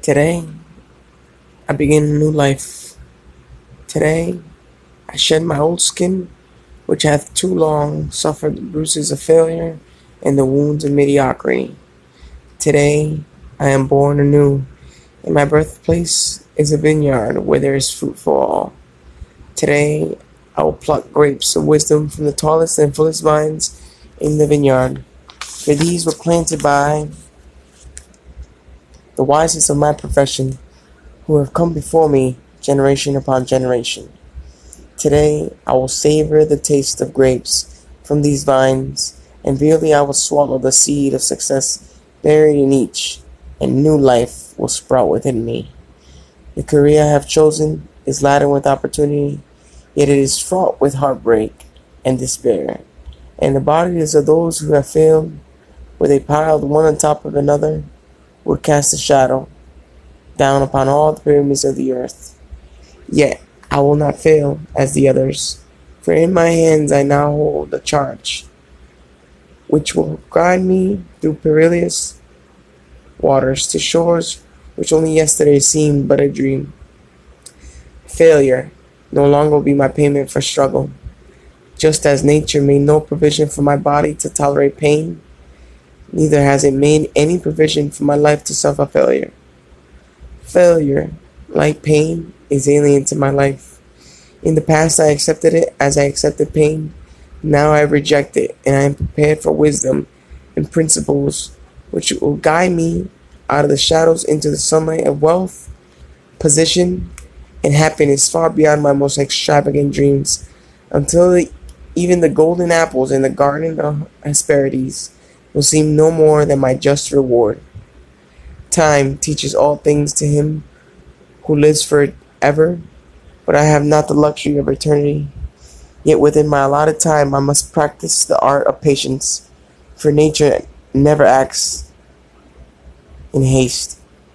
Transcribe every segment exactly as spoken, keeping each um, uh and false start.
Today, I begin a new life. Today, I shed my old skin, which hath too long suffered the bruises of failure and the wounds of mediocrity. Today, I am born anew, and my birthplace is a vineyard where there is fruit for all. Today, I will pluck grapes of wisdom from the tallest and fullest vines in the vineyard, for these were planted by the wisest of my profession, who have come before me generation upon generation. Today I will savor the taste of grapes from these vines, and really I will swallow the seed of success buried in each, and new life will sprout within me. The career I have chosen is laden with opportunity, yet it is fraught with heartbreak and despair, and the bodies of those who have failed, where they piled one on top of another, would cast a shadow down upon all the pyramids of the earth. Yet I will not fail as the others, for in my hands I now hold a charge, which will guide me through perilous waters to shores which only yesterday seemed but a dream. Failure no longer will be my payment for struggle. Just as nature made no provision for my body to tolerate pain, neither has it made any provision for my life to suffer failure. Failure, like pain, is alien to my life. In the past I accepted it as I accepted pain. Now I reject it, and I am prepared for wisdom and principles which will guide me out of the shadows into the sunlight of wealth, position, and happiness far beyond my most extravagant dreams, until the, even the golden apples in the garden of Hesperides will seem no more than my just reward. Time teaches all things to him who lives forever, but I have not the luxury of eternity. Yet within my allotted time I must practice the art of patience, for nature never acts in haste.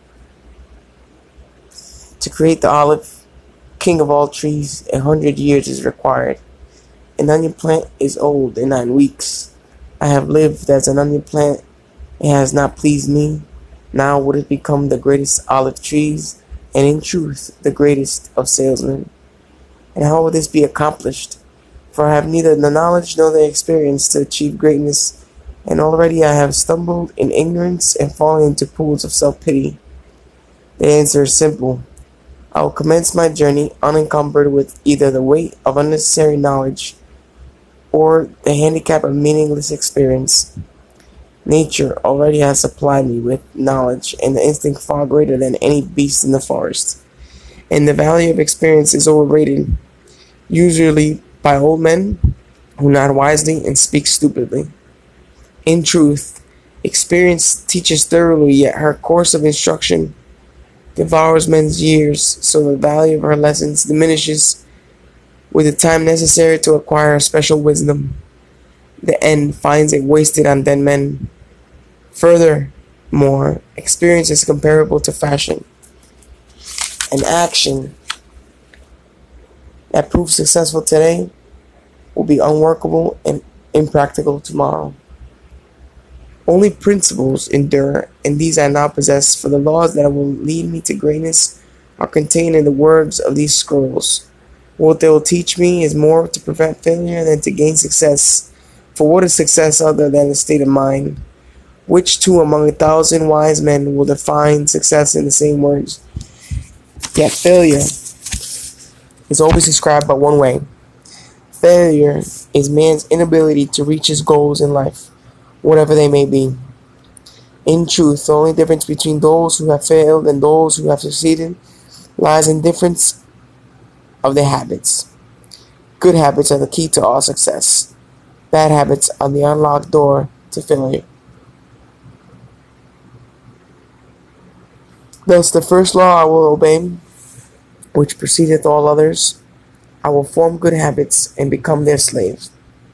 To create the olive, king of all trees, a hundred years is required. An onion plant is old in nine weeks. I have lived as an onion plant. It has not pleased me. Now would it become the greatest olive trees, and in truth the greatest of salesmen. And how will this be accomplished? For I have neither the knowledge nor the experience to achieve greatness, and already I have stumbled in ignorance and fallen into pools of self-pity. The answer is simple. I will commence my journey unencumbered with either the weight of unnecessary knowledge or the handicap of meaningless experience. Nature already has supplied me with knowledge and the instinct far greater than any beast in the forest, and the value of experience is overrated, usually by old men who nod wisely and speak stupidly. In truth, experience teaches thoroughly, yet her course of instruction devours men's years, so the value of her lessons diminishes with the time necessary to acquire special wisdom. The end finds it wasted on dead men. Furthermore, experience is comparable to fashion. An action that proves successful today will be unworkable and impractical tomorrow. Only principles endure, and these I now possess, for the laws that will lead me to greatness are contained in the words of these scrolls. What they will teach me is more to prevent failure than to gain success. For what is success other than a state of mind? Which two among a thousand wise men will define success in the same words? Yet failure is always described but one way. Failure is man's inability to reach his goals in life, whatever they may be. In truth, the only difference between those who have failed and those who have succeeded lies in difference of their habits. Good habits are the key to all success. Bad habits are the unlocked door to failure. Thus the first law I will obey, which precedeth all others. I will form good habits and become their slave.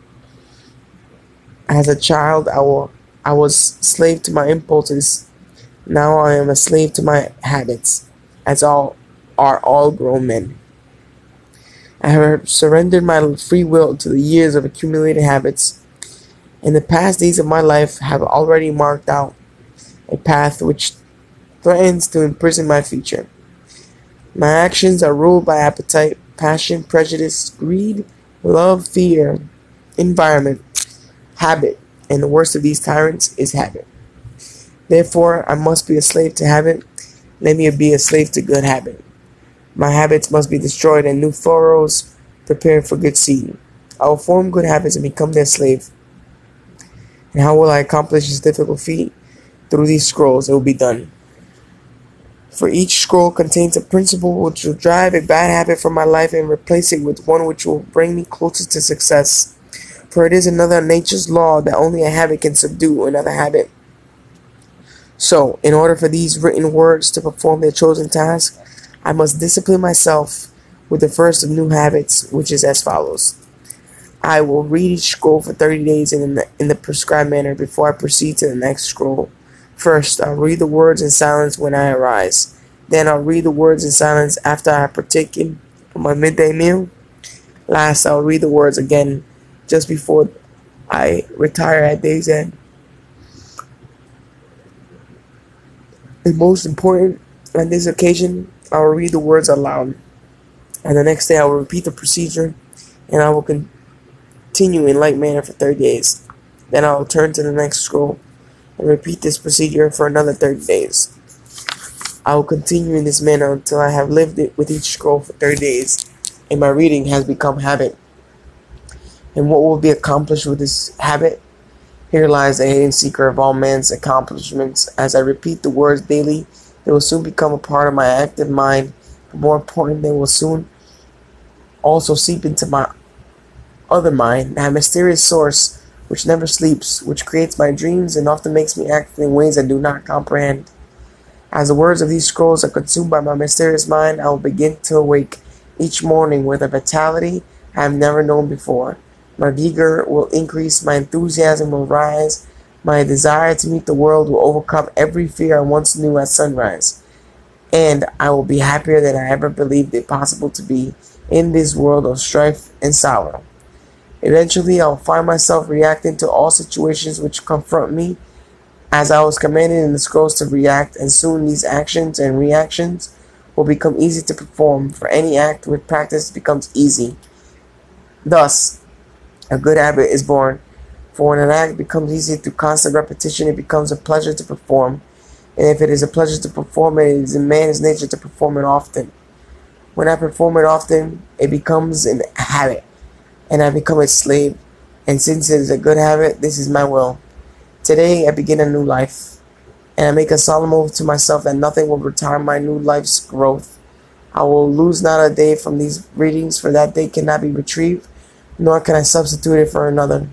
As a child, I will I was slave to my impulses. Now I am a slave to my habits, as all are all grown men. I have surrendered my free will to the years of accumulated habits, and the past days of my life have already marked out a path which threatens to imprison my future. My actions are ruled by appetite, passion, prejudice, greed, love, fear, environment, habit, and the worst of these tyrants is habit. Therefore, I must be a slave to habit. Let me be a slave to good habit. My habits must be destroyed and new furrows prepared for good seed. I will form good habits and become their slave. And how will I accomplish this difficult feat? Through these scrolls, it will be done. For each scroll contains a principle which will drive a bad habit from my life and replace it with one which will bring me closer to success. For it is another nature's law that only a habit can subdue another habit. So, in order for these written words to perform their chosen task, I must discipline myself with the first of new habits, which is as follows. I will read each scroll for thirty days in the, in the prescribed manner before I proceed to the next scroll. First, I'll read the words in silence when I arise. Then I'll read the words in silence after I have partaken of my midday meal. Last, I'll read the words again just before I retire at day's end. And most important, on this occasion, I will read the words aloud. And the next day I will repeat the procedure, and I will continue in like manner for thirty days. Then I will turn to the next scroll and repeat this procedure for another thirty days. I will continue in this manner until I have lived it with each scroll for thirty days, and my reading has become habit. And what will be accomplished with this habit? Here lies the hidden secret of all man's accomplishments. As I repeat the words daily, they will soon become a part of my active mind. But more important, they will soon also seep into my other mind, that mysterious source which never sleeps, which creates my dreams and often makes me act in ways I do not comprehend. As the words of these scrolls are consumed by my mysterious mind, I will begin to awake each morning with a vitality I have never known before. My vigor will increase, my enthusiasm will rise, my desire to meet the world will overcome every fear I once knew at sunrise, and I will be happier than I ever believed it possible to be in this world of strife and sorrow. Eventually, I will find myself reacting to all situations which confront me as I was commanded in the scrolls to react, and soon these actions and reactions will become easy to perform, for any act with practice becomes easy. Thus, a good habit is born, for when an act becomes easy through constant repetition, it becomes a pleasure to perform, and if it is a pleasure to perform it, it is in man's nature to perform it often. When I perform it often, it becomes an habit, and I become its slave, and since it is a good habit, this is my will. Today, I begin a new life, and I make a solemn oath to myself that nothing will retard my new life's growth. I will lose not a day from these readings, for that day cannot be retrieved, nor can I substitute it for another.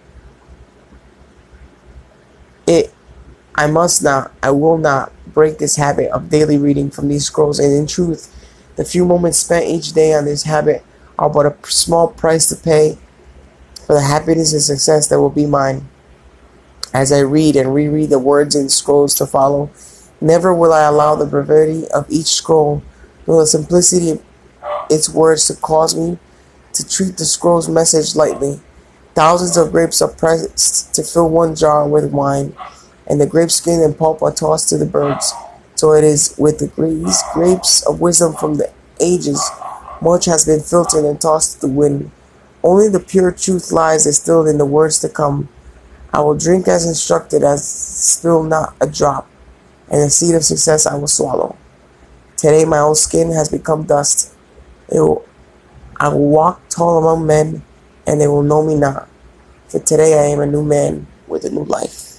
It, I must not, I will not break this habit of daily reading from these scrolls, and in truth, the few moments spent each day on this habit are but a small price to pay for the happiness and success that will be mine. As I read and reread the words in scrolls to follow, never will I allow the brevity of each scroll, nor the simplicity of its words to cause me to treat the scroll's message lightly. Thousands of grapes are pressed to fill one jar with wine, and the grape skin and pulp are tossed to the birds. So it is with the these grapes of wisdom from the ages. Much has been filtered and tossed to the wind. Only the pure truth lies distilled in the words to come. I will drink as instructed, as spill not a drop, and the seed of success I will swallow. Today my old skin has become dust. It will, I will walk tall among men, and they will know me not. For today I am a new man with a new life.